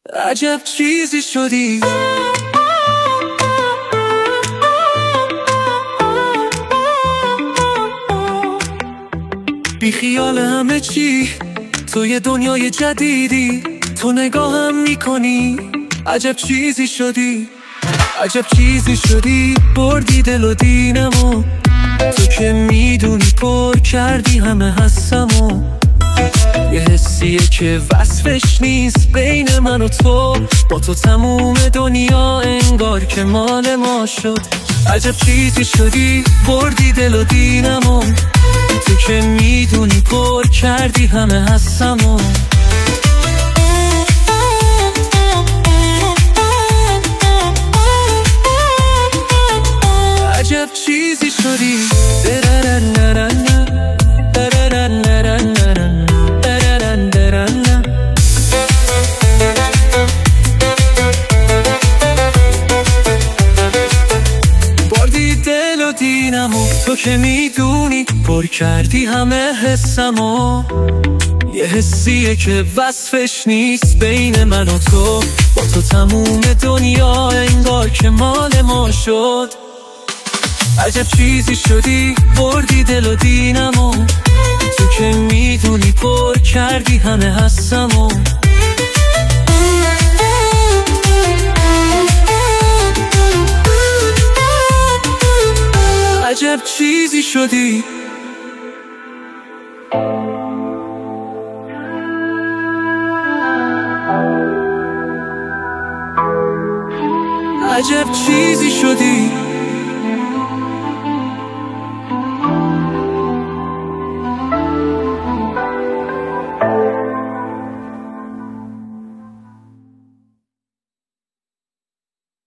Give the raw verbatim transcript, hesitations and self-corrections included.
عجب چیزی شدی. بی خیال همه چی، تو یه دنیای جدیدی، تو نگاهم میکنی عجب چیزی شدی. عجب چیزی شدی، بردی دل و دینمو، تو که میدونی پر کردی همه حسمو. یه حسیه که وصفش نیست بین من و تو، با تو تموم دنیا انگار که مال ما شد. عجب چیزی شدی، بردی دل و دینمو، تو که میدونی پر کردی همه حسمو. عجب چیزی شدی. بردی دل و دینمو، تو که میدونی پر کردی همه حسمو. یه حسیه که وصفش نیست بین من و تو، با تو تموم دنیا انگار که مال ما شد. عجب چیزی شدی، بردی دل و دینمو، تو که میدونی پر کردی همه حسمو. عجب چیزی شدی. عجب چیزی شدی.